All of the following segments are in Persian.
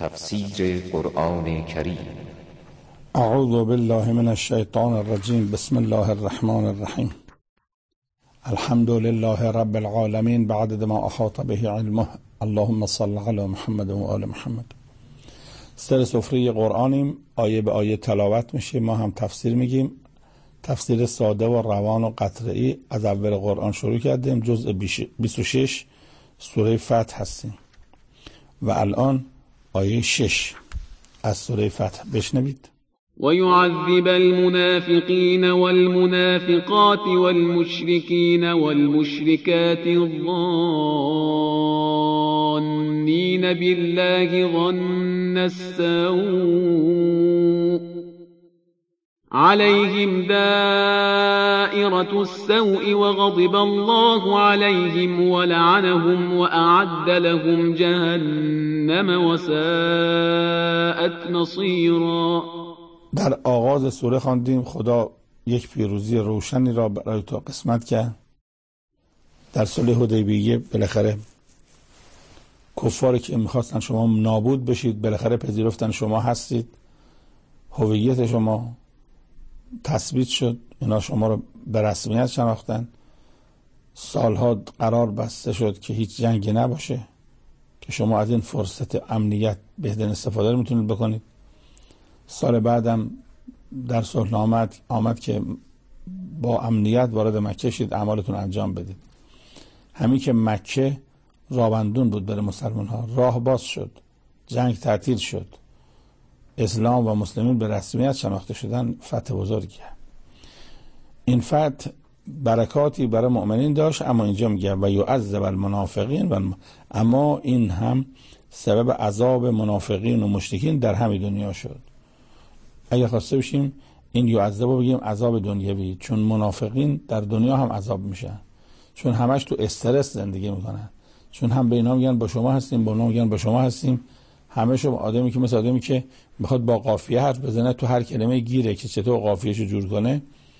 تفسیر قرآن کریم. اعوذ بالله من الشیطان الرجیم. بسم الله الرحمن الرحیم. الحمد لله رب العالمین بعدد ما احاط به علمه. اللهم صل علی محمد و آل محمد. سر سفره قرآنیم، آیه به آیه تلاوت میشه، ما هم تفسیر میگیم. تفسیر ساده و روان و قطعی از اول قرآن شروع کردیم. جزء 26 سوره فتح هستیم و الان آیه 6 از سوره فتح بشنوید. ويعذب المنافقين والمنافقات والمشركين والمشركات الظانين بالله ظن السوء عليهم دائرة السوء وغضب الله عليهم ولعنهم وأعد لهم جهنم وساءت مصيرا. در آغاز سوره خواندیم خدا یک پیروزی روشنی را برای تو قسمت کرد. در صلح حدیبیه بالاخره کفاری که میخواستن شما نابود بشید بالاخره پذیرفتن شما هستید، هویت شما تثبیت شد، اینا شما رو به رسمیت شناختن. سالها قرار بسته شد که هیچ جنگی نباشه، که شما از این فرصت امنیت بهترین استفاده رو میتونید بکنید. سال بعدم در صلح آمد که با امنیت وارد مکه شید، اعمالتون انجام بدید. همین که مکه راهبندون بود برای مسلمان ها، راه باز شد، جنگ تعطیل شد، اسلام و مسلمین به رسمیت شناخته شدن. فتح بزرگیه. این فتح برکاتی برای مؤمنین داشت، اما اینجا میگه و یعذب المنافقین اما این هم سبب عذاب منافقین و مشرکین در همین دنیا شد. اگر خواسته بشیم این یعذب رو بگیم عذاب دنیوی، چون منافقین در دنیا هم عذاب میشن، چون همش تو استرس زندگی میکنن، چون هم به اینا میگن با شما هستیم، با اونا میگن با شما هستیم. همه شما آدمی که مثل آدمی که میخواد با قافیه حرف بزنه تو هر کلمه گیره که چطور قافیه‌شو جور کنه.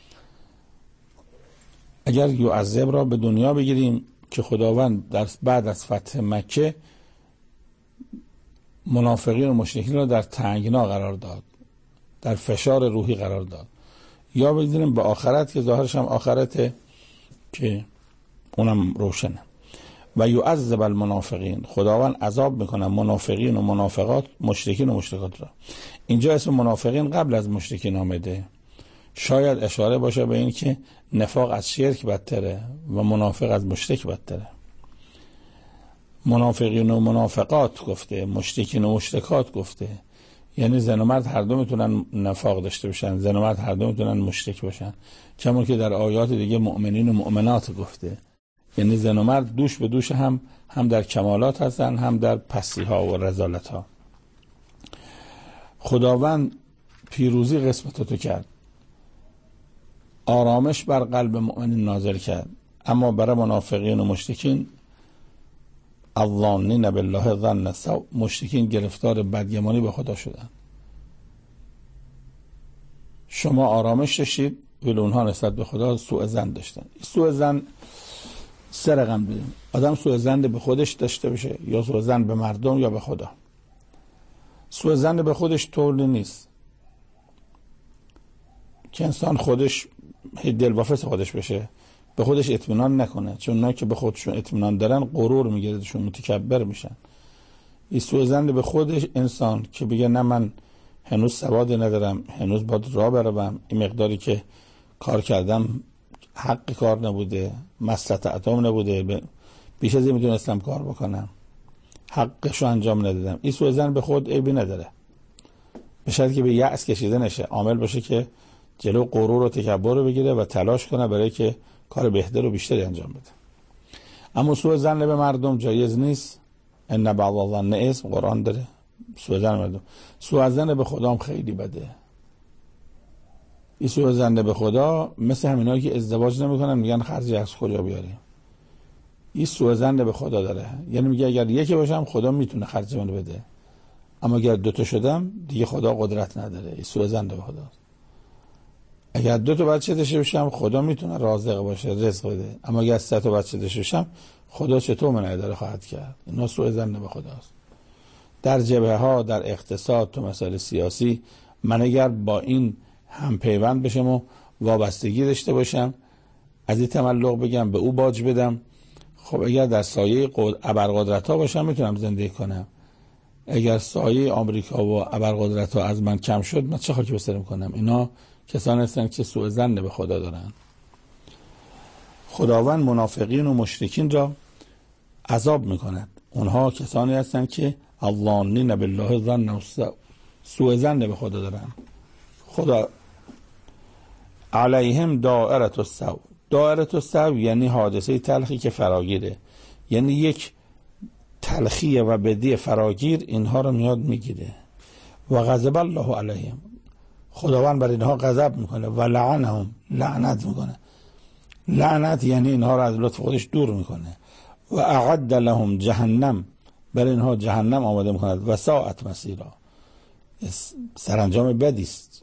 اگر یعذب را به دنیا بگیریم که خداوند در بعد از فتح مکه منافقین و مشرکین را در تنگنا قرار داد، در فشار روحی قرار داد، یا بگیریم به آخرت که ظاهرش هم آخرته که اونم روشنه. و یعذب المنافقین، خداوند عذاب میکنه منافقین و منافقات، مشرکین و مشرکات را. اینجا اسم منافقین قبل از مشرکین آمده، شاید اشاره باشه به این که نفاق از شرک بدتره و منافق از مشرک بدتره. منافقین و منافقات گفته، مشرکین و مشرکات گفته، یعنی زن و مرد هر دو میتونن نفاق داشته باشن، زن و مرد هر دو میتونن مشرک باشن، کما که در آیات دیگه مؤمنین و مؤمنات گفته، یعنی زن و مرد دوش به دوش هم در کمالات هستن، هم در پستی ها و رذالت ها. خداوند پیروزی قسمتتو کرد، آرامش بر قلب مؤمنین نازل کرد، اما برای منافقین و مشرکین الظانین بالله ظن السوء، مشرکین گرفتار بدگمانی به خدا شدن. شما آرامش داشتید ولی اونها نسبت به خدا سوء ظن داشتن. سوء ظن سه رقم داریم. آدم سوء ظن به خودش داشته باشه، یا سوء ظن به مردم یا به خدا. سوء ظن به خودش طوری نیست که انسان خودش دلواپس خودش بشه، به خودش اطمینان نکنه، چون اونا که به خودشون اطمینان دارن غرور میگیردشون، متکبر میشن. این سوء ظن به خودش انسان که بگه نه من هنوز سوادی ندارم، هنوز باید راه بروم، این مقداری که کار کردم حق کار نبوده، مستطعتم نبوده، بیش از این میتونستم کار بکنم، حقشو انجام ندادم. این سوء ظن به خود عیبی نداره، به شرطی که به یأس کشیده نشه، عامل باشه که جلو غرور و تکبر رو بگیره و تلاش کنه برای که کار بهتر و بیشتری انجام بده. اما سوء ظن به مردم جایز نیست. ان بعض الظن اثم، قرآن داره. سوء ظن مردم، سوء ظن به خدا هم خیلی بده. این سوء ظن به خدا مثل همینایی که ازدواج نمیکنن میگن خرجی از کجا بیاریم. این سوء ظن به خدا داره، یعنی میگه اگر یکی باشم خدا میتونه خرج منو بده، اما اگر دوتا شدم دیگه خدا قدرت نداره. این سوء ظن به خداست. اگر 2 تا بچه داشته باشم خدا میتونه رازق باشه، رزق بده، اما اگر 3 تا بچه داشته باشم خدا چطور من اداره خواهد کرد؟ اینا سوء ظن به خداست. در جبهه ها، در اقتصاد، تو مسائل سیاسی، من اگر با این هم پیوند بشم و وابستگی داشته باشم، از این تملق بگم، به او باج بدم، خب اگر در سایه ابرقدرت ها باشم میتونم زندگی کنم. اگر سایه آمریکا و ابرقدرت ها از من کم شد، من چه خاکی به سرم کنم؟ اینا کسانی هستند که سوء ظن به خدا دارن. خداوند منافقین و مشرکین را عذاب میکند. اونها کسانی هستند که الظانین بالله ظن سوء ظن به خدا دارن. خدا علیهم دائره السوء. دائره السوء یعنی حادثه تلخی که فراگیره، یعنی یک تلخی و بدی فراگیر اینها رو میاد میگیره. و غضب الله علیهم، خداوند بر اینها غضب میکنه. و لعنهم، لعنت میکنه. لعنت یعنی اینها رو از لطف خودش دور میکنه. و اعد لهم جهنم، بر اینها جهنم آماده میکند. و ساءت مصیرا، سرانجام بدی است.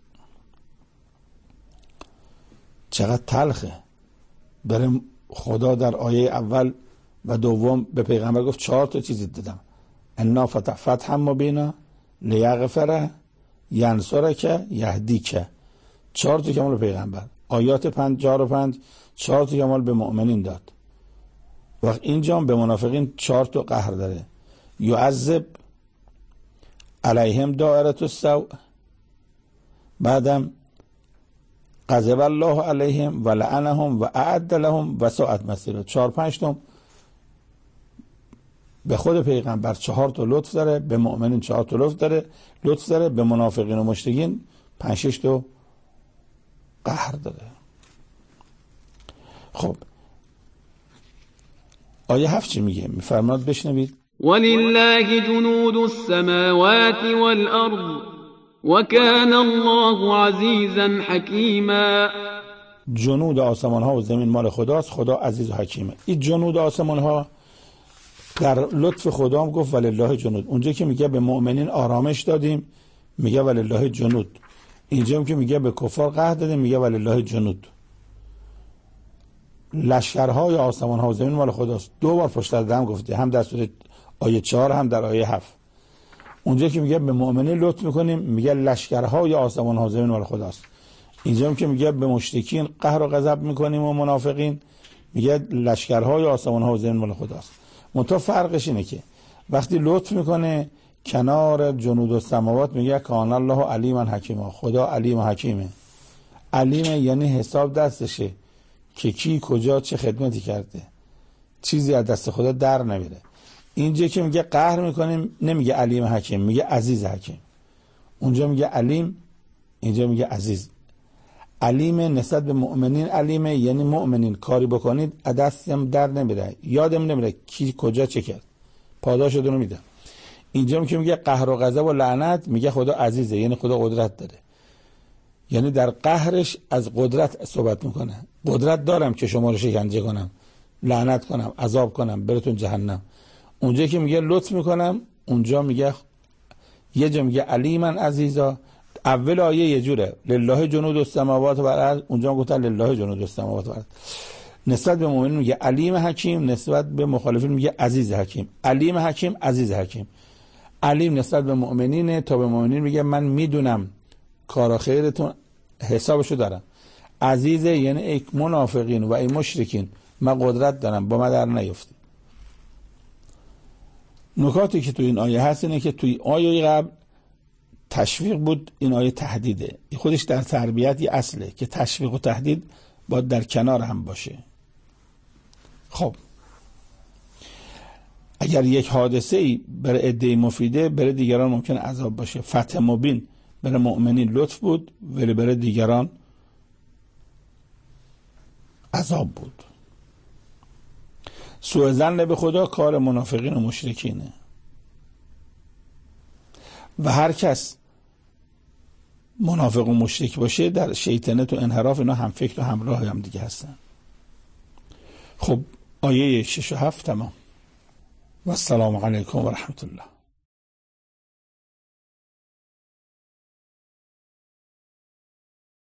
چقدر تلخه. برای خدا در آیه اول و دوم به پیغمبر گفت 4 تا چیزی دادم. انا فتحا مبینا لیغفر ینصرک یهدیک. 4 تا کمال پیغمبر. آیات 4 و 5 4 تا کمال به مؤمنین داد. وقت اینجا به منافقین 4 تا قهر داره. یعذب علیهم دائره السوء، بعدم غضب الله علیهم و لعنهم و اعد لهم و ساءت مصیرا. 4-5 تا به خود پیغمبر 4 تا لطف داره، به مؤمنین 4 تا لطف داره، به منافقین و مشرکین 5-6 تا قهر داره. خب آیه 7 چی میگه؟ میفرماد بشنوید. ولله جنود السماوات والارض وكان الله عزیزا حکیما. جنود آسمان ها و زمین مال خداست، خدا عزیز و حکیمه. این جنود آسمان ها در لطف خدا هم گفت ولله جنود. اونجا که میگه به مؤمنین آرامش دادیم میگه ولله جنود. اینجا هم که میگه به کفار قهر دادیم میگه ولله جنود. لشکرهای آسمان ها و زمین مال خداست. 2 بار پشت سر هم گفته، هم در سوره آیه 4 هم در آیه 7. اونجا که میگه به مؤمنین لطف میکنیم میگه لشکرهای آسمان ها و زمین مال خداست. اینجا هم که میگه به مشرکین قهر و غضب میکنیم و منافقین میگه لشکرهای آسمان ها و زمین مال خداست. منتها فرقش اینه که وقتی لطف میکنه کنار جنود السماوات میگه کان الله علیما حکیما، خدا علیم و حکیمه. علیم یعنی حساب دستشه که کی کجا چه خدمتی کرده، چیزی از دست خدا در نمیره. اینجا که میگه قهر میکنیم نمیگه علیم حکیم، میگه عزیز حکیم. اونجا میگه علیم، اینجا میگه عزیز. علیم نسبت به مؤمنین علیمه، یعنی مؤمنین کاری بکنید از دستم در نمیره، یادم نمیره کی کجا چه کرد، پاداشتون رو میدم. اینجا که میگه قهر و غضب و لعنت میگه خدا عزیزه، یعنی خدا قدرت داره، یعنی در قهرش از قدرت صحبت میکنه. قدرت دارم که شما رو شکنجه کنم، لعنت کنم، عذاب کنم، براتون جهنم. اونجا که میگه لطف میکنم، اونجا میگه یه جا میگه علیما عزیزا. اول آیه یه جوره لله جنود السماوات و الارض، اونجا گفتن لله جنود السماوات و الارض. نسبت به مؤمنین میگه علیم حکیم، نسبت به مخالفین میگه عزیز حکیم. علیم حکیم، عزیز حکیم. علیم نسبت به مؤمنین، تا به مؤمنین میگه من میدونم کار خیرتون حسابشو دارم. عزیزه یعنی ای منافقین و ای مشرکین من قدرت دارم، با من در نیفتید. نکاتی که تو این آیه هست اینه که توی آیه قبل تشویق بود، این آیه تهدیده. خودش در تربیت یه اصله که تشویق و تهدید باید در کنار هم باشه. خب اگر یک حادثه‌ای برای عده مفیده برای دیگران ممکن عذاب باشه. فتح مبین برای مؤمنین لطف بود ولی برای دیگران عذاب بود. سوء ظن به خدا کار منافقین و مشرکینه و هر کس منافق و مشرک باشه در شیطنت و انحراف اینا هم فکر و همراه هم دیگه هستن. خب آیه 6 و 7 تمام. و السلام علیکم و رحمت الله.